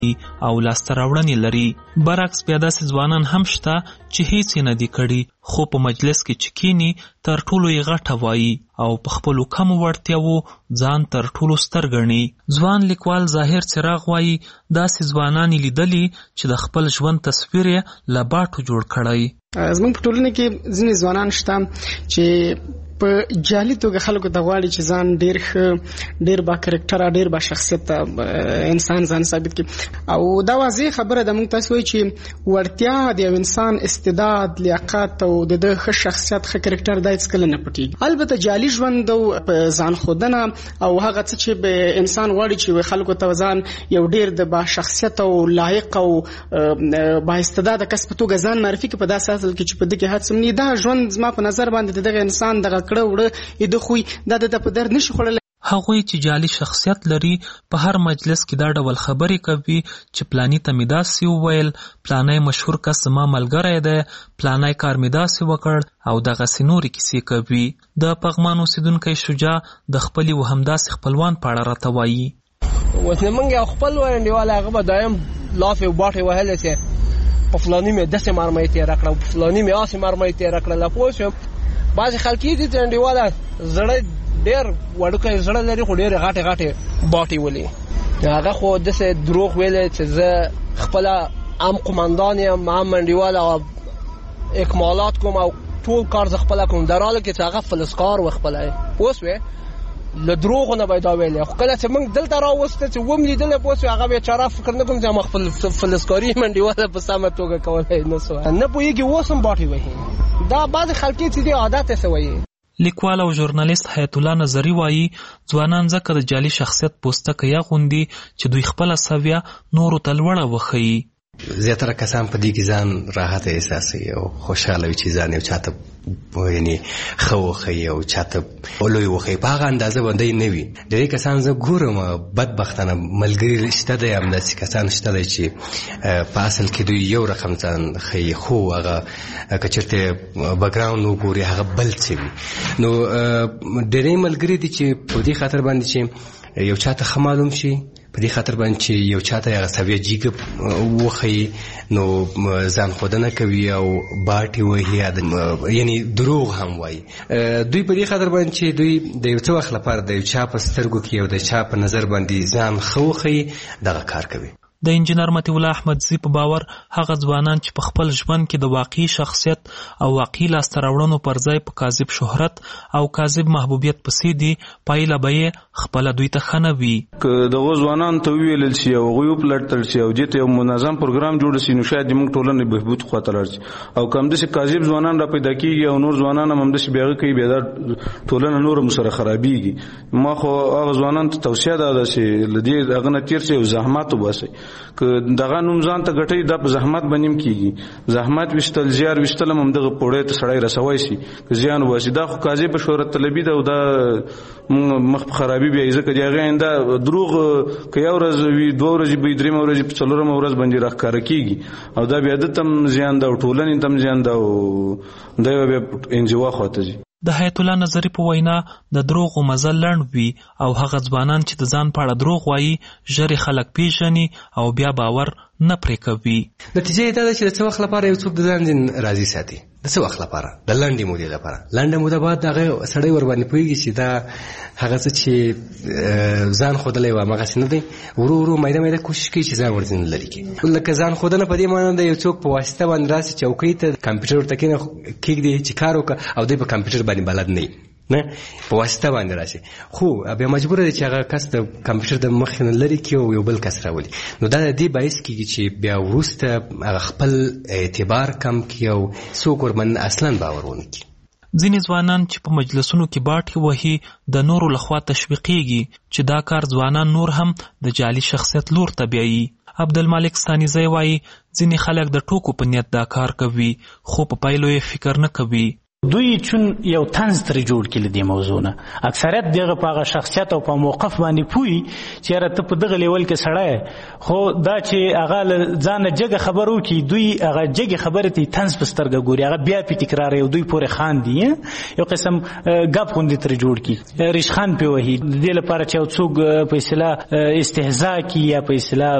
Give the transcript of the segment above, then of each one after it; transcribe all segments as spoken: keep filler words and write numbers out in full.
او لاسته راوړنې لري. برعکس بیا داسې ځوانان هم شته چې هیڅ یې نه دي کړي خو په مجلس کې چې کینی تر ټولو یې غټه وایي او په خپلو کمو وړتیاوو ځان تر ټولو ستر ګڼي. ځوان لیکوال ظاهر څراغ وایي داسې ځوانان یې لیدلي چې د خپل ژوند تصویر یې له باټو جوړ کړی. زموږ په ټولنه کې ځینې ځوانان شته چې په جالي توګه خلکو ته غواړي چې ځان ډېر ښه ډېر با کرکټره ډېر با شخصیت انسان ځان ثابت کړي او دا واضح خبره ده. موږ تاسو وایي چې وړتیا د یو انسان استعداد لیاقت او د ده ښه شخصیت ښه کرکټر دا هېڅکله نه پټېږي. البته جالي ژوند او په ځان ښودنه او هغه څه چې به انسان غواړي چې خلکو ته ځان یو ډېر د با شخصیت او لایق او با استعداده کس په توګه ځان معرفي کړي په داسې اصل کې چې په دې کې هڅه نه دا ژوند زما په نظر باندې دغه انسان دغه کړه وړه د خوی دا د په در نشي خړل. هغوی چې جالي شخصیت لري په هر مجلس کې دا ډول خبرې کوي چې پلانی ته مې داسې وویل، پلانی مشهور کس زما ملګری دی، پلانی کار مې داسې وکړ او دغسې نورې کیسې کوي. د پغمان اوسېدونکی شجاع د خپلې و همداسې خپلوان په اړه راته وایي. اوس نه موږ یو خپل انډیوال هغه به دایم لافې او باټې وهلی چې په فلاني مې داسې مرمۍ تېره کړه په فلاني مې هسې مرمۍ تېره کړله. پوه شوم بعضې خلک یې دي چې انډیواله زړه ډېر وړوکی زړه لري خو ډېرې غټې غټې باټې ولي. هغه خو داسې دروغ ویلی چې زه خپله هم قمندان یم هم انډیوال او اکمالات کوم او ټول کار زه خپله کوم در حاله کې چې هغه فلسکار و خپله پوه شوې له دروغو نه به یې دا ویلی. خو کله چې موږ دلته راوسته چې وم لیدلی پوه شوې هغه بیچاره فکر نه کوم چې ما خپل فلسکاري یم انډیواله په سمه توګه کولی نه سوه نه پوهېږي اوس هم باټې وهي. دا بعضې خلکې چې دي عادت یې څه وایي. لیکوال او ژورنالیست حیات الله نظري وایي ځوانان ځکه د جعلي شخصیت پوستکی اغوندي چې دوی خپله سویه نورو ته لوړه وښیي. زیاتره کسان په دې کې ځان راحت احساسوي او خوشحاله وي چې ځان یو چاته یعنې ښه وښیي او چاته لوی وښیي په هغه اندازه باندې نه وي. ډېری کسان زه ګورم بدبختانه ملګري شته دی همداسې کسان شته دی چې په اصل کې دوی یو رقم ځان ښیي خو هغه که چېرته بکګراونډ وګوري هغه بل څه وي. نو ډېری ملګري دي چې په دې خاطر باندې چې یو چاته ښه معلوم شي په دې خاطر باندې چې یو چاته هغه سویه جیګه وښیي نو ځان ښودنه کوي او باټې وهي یعنې دروغ هم وایي. دوی په دې خاطر باندې چې دوی د یو څه وخت لپاره د یو چا په سترګو کې او د چا په نظر باندې ځان ښه وښیي دغه کار کوي. د انجینر مطیع الله احمدزي په باور هغه ځوانان چې په خپل ژوند کې د واقعي شخصیت او واقعي لاسته راوړنو پر ځای په کاذب شهرت او کاذب محبوبیت پسې دي پایله به یې خپله دوی ته ښه نه وي. که دغو ځوانانو ته وویلل شي او هغوی وپلټل شي او دې ته یو منظم پروګرام جوړ شي نو شاید زموږ ټولنې بهبود خواته لاړ شي. او که همداسې کاذب ځوانان را پیدا کېږي او نور ځوانان هم همداسې بیا هغه کوي بیا دا ټولنه نور هم سره خرابېږي. ما خو هغه ځوانانو ته توصیه دا ده چې له دې هغه نه تېر شئ او زحمت وباسئ. که دغه نوم ځان ته ګټئ دا په زحمت باندې هم کېږي. زحمت ویشتل زیار ویشتل هم همدغه پوړۍ ته سړی رسوی شي که زیان وباسي. دا خو کاذبه شهرت طلبي ده او دا مخ په خرابي بیایي ځکه د هغې آینده دروغ که یو ورځ وي دوه ورځې به وي درېیمه ورځې په څلورمه ورځ باندې راښکاره کېږي او دا بیا ده ته هم زیان ده او ټولنې ته هم زیان ده او دا بیا انزوا خواته ځي. د حیات الله نظري په وینا د دروغو مزل لنډ وي او هغه ځوانان چې د ځان په اړه دروغ وایي ژر یې خلک پیژني او بیا باور نه پرې کوي. نتیجه یې دا ده چې د څه وخت لپاره یو څوک د ځان ځین راضي ساتي د څه وخت لپاره د لنډې مودې لپاره. لنډه موده بعد هغه سړی ورباندې پوهېږي چې دا هغه څه چې ځان ښودلی و همغسې نه دی. ورو ورو میده میده کوشش کوي چې ځان ورځینې لرې کړي. لکه ځان ښودنه په دې معنی ده یو څوک په واسطه باندې راسي چوکۍ ته کمپیوټر ورته کېږدي چې کار وکړه او دوی په کمپیوټر باندې بلد نه وي نه په واسطه باندې راشي خو بیا مجبوره دی چې هغه کس د کمپیوټر د مخې نه لرې کړي او یو بل کس راولي. نو دا د دې باعث کېږي چې بیا وروسته هغه خپل اعتبار کم کړي او څوک ورباندې اصلا باور ونه کړي. ځینې ځوانان چې په مجلسونو کې باټې وهي د نورو لخوا تشویقېږي چې دا کار ځوانان نور هم د جعلي شخصیت لور ته بیایي. عبدالمالک ستانیزی وایي ځینې خلک د ټوکو په نیت دا کار کوي خو په پایلو یې فکر نه کوي. دوی چون یو طنز ترې جوړ کړي د دې موضوع نه. اکثریت دغه په هغه شخصیت او په موقف باندې پوي چې یاره ته په دغه لیول کې سړی، خو دا چې هغه له ځانه جګه خبر وکړي، دوی هغه جګې خبرې ته طنز په سترګه ګوري، هغه بیا پې تکراروي او دوی پورې خاندي، یو قسم ګپ غوندې ترې جوړ کړي، ریشخند پې وهي د دې لپاره چې یو څوک په اصطلاح استهزا کړي یا په اصطلاح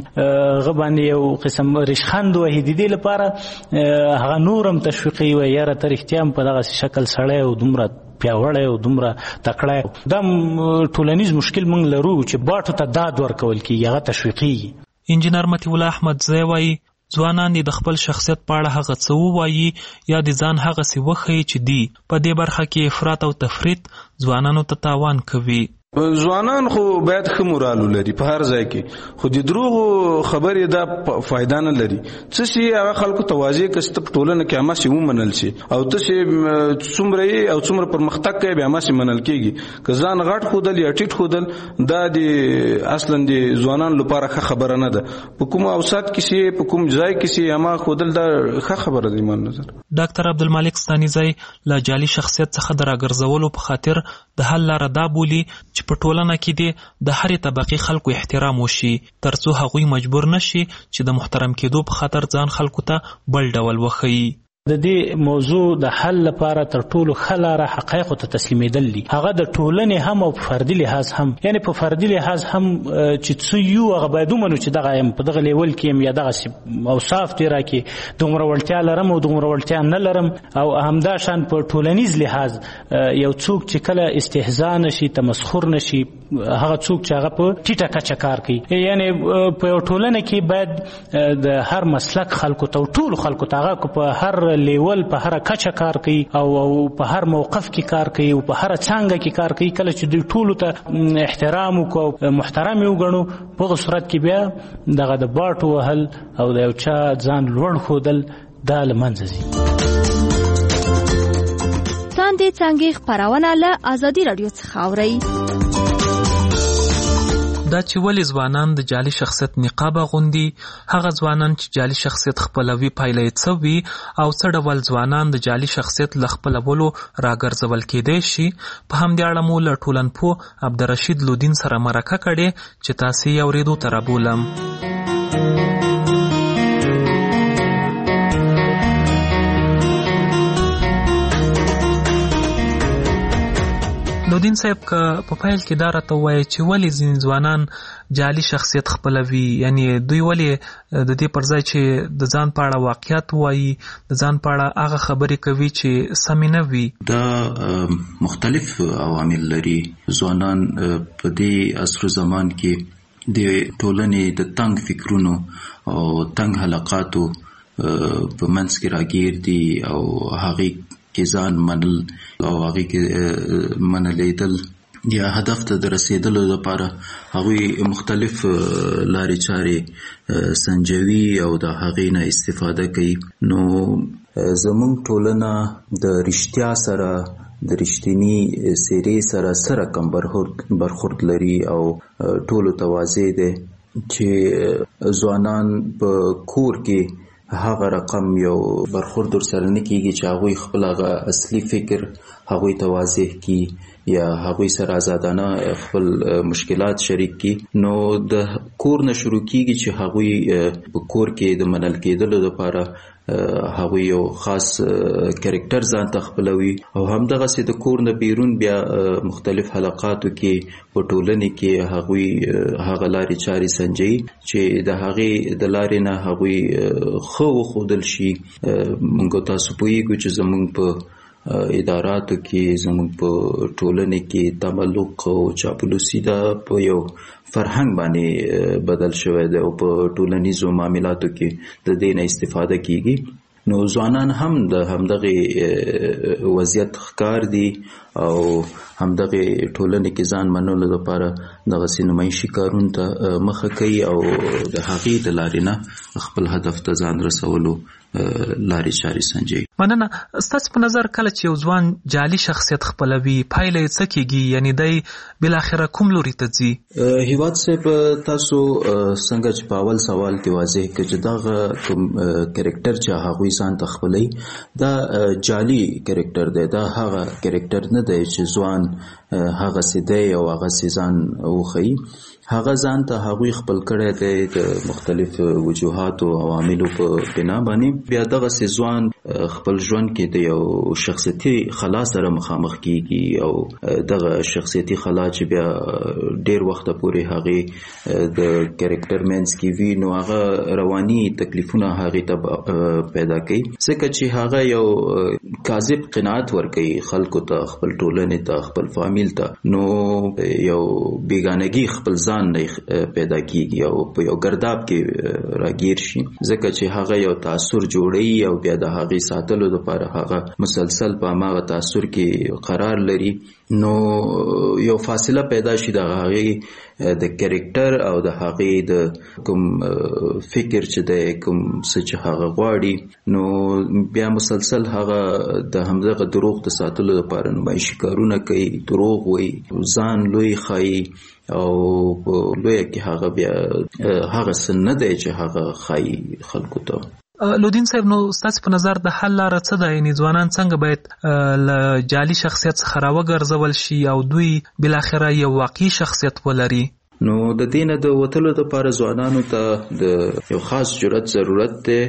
هغه باندې یو قسم ریشخند وهي، د دې لپاره هغه نور هم تشویقي وي یاره ته رښتیا په دغه شکل سړی او دومره پیاوړی او دومره تکړه. دا ټولنیز مشکل موږ لرو چې باټو ته داد ورکول کېږي، هغه تشویقي. انجینر مطیع الله احمدزی وایي ځوانان دې د خپل شخصیت په اړه هغه څه ووایي یا د ځان هغسې وښیي چې دی په دې برخه کې افراط او تفریط ځوانانو ته تاوان کوي. ځوانان خو باید ښه مورال ولري په هر ځای کې، خو د دروغو خبرې دا فایده نه لري. څه شي هغه خلکو ته واضح کړه چې ته په ټولنه کې هماسې ومنل شي، او ته چې څومره یې او څومره پرمختګ کوې بیا هماسې منل کېږي. که ځان غټ ښودل یا ټیټ ښودل دا د اصلا د ځوانانو لپاره ښه خبره نه ده. په کوم اوسط کې چې په کوم ځای کې چې هما ښودل دا ښه خبره ده ایمان نظر. ډاکټر عبدالمالک ستانیزی له جعلي شخصیت څخه د راګرځولو په خاطر د حل لاره دا بولي چې په ټولنه کې دې د هرې طبقې خلکو احترام وشي ترڅو هغوی مجبور نشي چې د محترم کېدو په خاطر ځان خلکو ته بل ډول وښیي. د دې موضوع د حل لپاره تر ټولو ښه لاره حقایقو ته تسلیمېدل دي، هغه د ټولنې هم او په فردي لحاظ هم، یعنې په فردي لحاظ هم چې څه یو هغه باید ومنو چې دغه یم په دغه لیول کې یم یا دغسې اوصاف دې راکړي، دومره وړتیا لرم او دومره وړتیا نه لرم. او همداشان په ټولنیز لحاظ یو څوک چې کله استهزا نشي، تمسخر نشي، هغه څوک چې هغه په ټیټه کچه کار کوي، یعنې په یو ټولنه کې باید د هر مسلک خلکو ته او ټولو خلکو ته هغه په هر لیول په هر کچه کار کوي او په هر موقف کې کار کوي او په هر څانګه کې کار کوي. کله چې دوی ټولو ته احترام وکړو، محترم یې وګڼو، په هغه صورت کې بیا دغه د باټو وهل او د یو چا ځان لوړ ښودل دا له منځه ځي. څاندې څانګې خپرونه له ازادي راډیو څخه اورئ. دا چې ولې ځوانان د جعلي شخصیت نقاب اغوندي، هغه ځوانان چې جعلي شخصیت خپلوي پایله یې څه وي، او څه ډول ځوانان د جعلي شخصیت له خپلولو راګرځول کېدی شي، په همدې اړه مو له ټولنپوه عبدالرشید لودین سره مرکه کړې چې تاسې یې اورېدو ته رابولم. لودین صاحب که په پیل کې دا راته ووایي چې ولې ځینې ځوانان جعلي شخصیت خپلوي، یعنی دوی ولې د دې پر ځای چې د ځان په اړه واقعیت وایي، د ځان په اړه هغه خبرې کوي چې سمې نه وي؟ دا مختلف عوامل لري. ځوانان په دې عصر زمان کې د ټولنې د تنګ فکرونو او تنګ حلقاتو په منځ کې راګیر دي او هغې کې ځان منل او هغې کې منلیدل یا هدف ته د رسیدلو لپاره هغوی مختلف لارې چارې سنجوي او د هغې نه استفاده کوي. نو زموږ ټولنه د رښتیا سره د رښتینی څېرې سره څه رقم برخورد لري او ټولو ته واضح دی چې ځوانان په کور کې هغه رقم یو برخورد ورسره نه کېږي چې هغوی خپل هغه اصلي فکر هغوی ته واضح کړي یا هغوی سره ازادانه خپل مشکلات شریک کړي. نو د کور نه شروع کېږي چې هغوی په کور کې د منل کېدلو لپاره هغوی یو خاص کرکټر ځان ته خپلوي او همدغسې د کور نه بیرون بیا مختلف حلقاتو کې په ټولنې کې هغوی هغه لارې چارې سنجوي چې د هغې د لارې نه هغوی ښه وښودل شي. موږ تاسو پوهیږو چې زموږ په اداراتو کې زموږ په ټولنې کې تملق او چاپلوسي دا په یو فرهنګ باندې بدل شوی دی او په ټولنیزو معاملاتو کې د دې نه استفاده کیږي. نو ځوانان هم د همدغه وضعیت ښکار دي او همدغه ټولنې کې ځان منلو لپاره دغه سینمایشي کارونو ته مخه کوي او د هغې د لارې نه خپل هدف ته ځان رسولو لارې چارې سنجوي. مننه. ستاسو په نظر کله چې یو ځوان جعلي شخصیت خپلوي پایله یې څه کیږي؟ یعنی دی بالاخره کوم لوري ته ځي؟ هیواد صاحب تاسو څنګه چې په اول سوال کې واضح کړ چې دغه کوم کریکټر چې هغوی ځان ته خپلوي دا جعلي کریکټر دی، دا هغه کریکټر نه دی چې ځوان هغه سي دی او هغه سي ځان وښیي. هغه ځان ته هغوی خپل کړی دی د مختلف وجوهاتو او عواملو په بنا باندې. بیا دغه سي ځوان خپل ژوند کې د یو شخصیتي خلا سره مخامخ کیږي او دغه شخصیتي خلا چې بیا ډیر وخت پورې هغه د کریکټر مینس کې وي نو هغه رواني تکلیفونه هغه ته پیدا کوي، ځکه چې هغه یو کاذب قناعت ورکوي خلکو ته، خپل ټولنې ته، خپل فامیل ته. نو یو بیگانگی خپل ځان نه پیدا کیږي او په یو ګرداب کې راګیر شي، ځکه چې هغه یو تاثر جوړوي او بیا د هغې ساتلو لپاره هغه مسلسل په هماغه تاثر کې قرار لري. نو یو فاصله پیدا شي د هغې د کریکټر او د هغې د کوم فکر چې د کوم څه چې هغه غواړي، نو بیا مسلسل هغه د همدغه دروغ د ساتلو لپاره نمایشي کارونه کوي، دروغ وایي، ځان لوی ښایي او لویه کې هغه بیا هغه څه نه دی چې هغه ښایي خلکو ته. لودین صاحب، نو ستاسو په نظر د حل لاره څه ده؟ یعنې ځوانان څنګه باید له جعلي شخصیت څخه راوګرځول شي او دوی بالاخره یو واقعي شخصیت ولري؟ نو د دې نه د وتلو دپاره ځوانانو ته د یو خاص جرأت ضرورت دی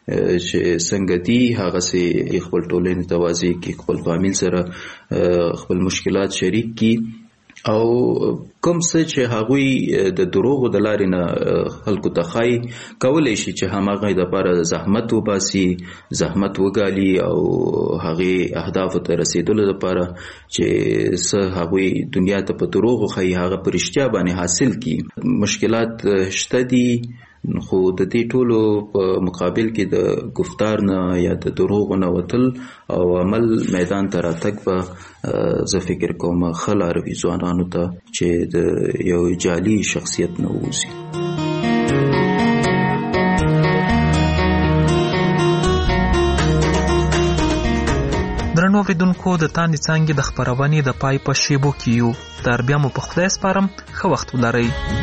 چې څنګه دي هغسې خپل ټولنې ته واضح کړي، خپل فامیل سره خپل مشکلات شریک کړي او کوم څه چې هغوی د دروغو د لارې نه خلکو ته ښایي کولی شي چې هماغه دپاره زحمت وباسي، زحمت وګالي او هغې اهدافو ته رسېدلو دپاره چې څه هغوی دنیا ته په دروغو ښایي هغه په رښتیا باندې حاصل کړي. مشکلات شته دي، خو د دې ټولو په مقابل کې د گفتار نه یا د دروغو نه وتل او عمل میدان ته راتګ به زه فکر کوم ښه لاره وي ځوانانو ته چې د یو جعلي شخصیت نه ووځي. درنو اوریدونکو، د تاندې څانګې د خپرونې د پای په شیبو کې یو. تر بیا مو په خدای سپارم، ښه وخت ولرئ.